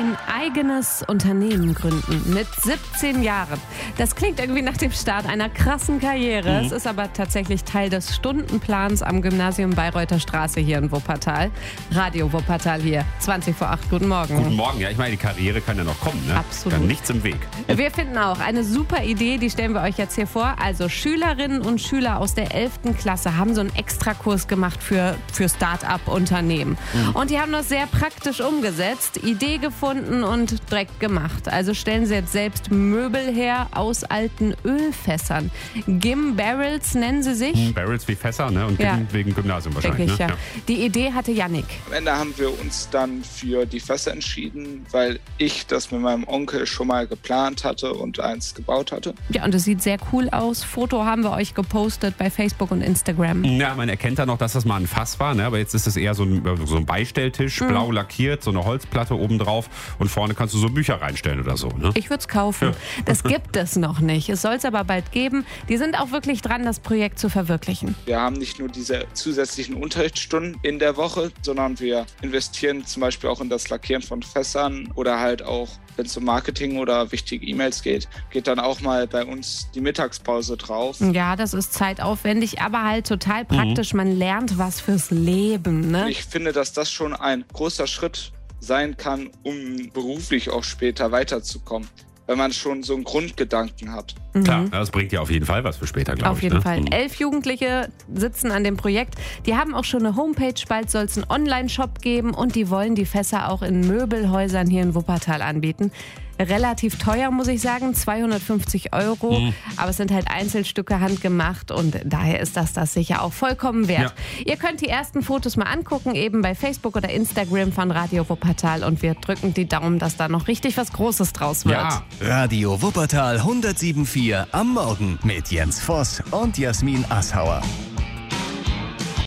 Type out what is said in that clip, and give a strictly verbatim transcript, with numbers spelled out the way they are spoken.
Ein eigenes Unternehmen gründen mit siebzehn Jahren. Das klingt irgendwie nach dem Start einer krassen Karriere. Mhm. Es ist aber tatsächlich Teil des Stundenplans am Gymnasium Bayreuther Straße hier in Wuppertal. Radio Wuppertal hier, zwanzig vor acht. Guten Morgen. Guten Morgen. Ja, ich meine, die Karriere kann ja noch kommen, ne? Absolut. Dann nichts im Weg. Wir finden auch eine super Idee, die stellen wir euch jetzt hier vor. Also Schülerinnen und Schüler aus der elften Klasse haben so einen Extrakurs gemacht für, für Start-up-Unternehmen. Mhm. Und die haben das sehr praktisch umgesetzt, Idee gefunden und direkt gemacht. Also stellen sie jetzt selbst Möbel her aus alten Ölfässern. Gim Barrels nennen sie sich. Mhm, Barrels wie Fässer, ne? Und Gim ja. wegen Gymnasium wahrscheinlich. Ich, ne? ja. Ja. Die Idee hatte Yannick. Am Ende haben wir uns dann für die Fässer entschieden, weil ich das mit meinem Onkel schon mal geplant hatte und eins gebaut hatte. Ja, und es sieht sehr cool aus. Foto haben wir euch gepostet bei Facebook und Instagram. Ja, man erkennt da noch, dass das mal ein Fass war, ne? Aber jetzt ist es eher so ein, so ein Beistelltisch, mhm. blau lackiert, so eine Holzplatte oben drauf und vorne kannst du so Bücher reinstellen oder so. Ne? Ich würde es kaufen. Ja. Das gibt es noch nicht. Es soll es aber bald geben. Die sind auch wirklich dran, das Projekt zu verwirklichen. Wir haben nicht nur diese zusätzlichen Unterrichtsstunden in der Woche, sondern wir investieren zum Beispiel auch in das Lackieren von Fässern oder halt auch, wenn es um Marketing oder wichtige E-Mails geht, geht dann auch mal bei uns die Mittagspause drauf. Ja, das ist zeitaufwendig, aber halt total praktisch. Mhm. Man lernt was fürs Leben. Ne? Ich finde, dass das schon ein großer Schritt sein kann, um beruflich auch später weiterzukommen, wenn man schon so einen Grundgedanken hat. Mhm. Klar, das bringt ja auf jeden Fall was für später, glaube ich. Auf jeden ne? Fall. Mhm. Elf Jugendliche sitzen an dem Projekt. Die haben auch schon eine Homepage, bald soll es einen Online-Shop geben und die wollen die Fässer auch in Möbelhäusern hier in Wuppertal anbieten. Relativ teuer, muss ich sagen, zweihundertfünfzig Euro. Mhm. Aber es sind halt Einzelstücke handgemacht und daher ist das das sicher auch vollkommen wert. Ja. Ihr könnt die ersten Fotos mal angucken, eben bei Facebook oder Instagram von Radio Wuppertal und wir drücken die Daumen, dass da noch richtig was Großes draus wird. Ja. Radio Wuppertal hundertsieben Komma vier am Morgen mit Jens Voss und Jasmin Asshauer.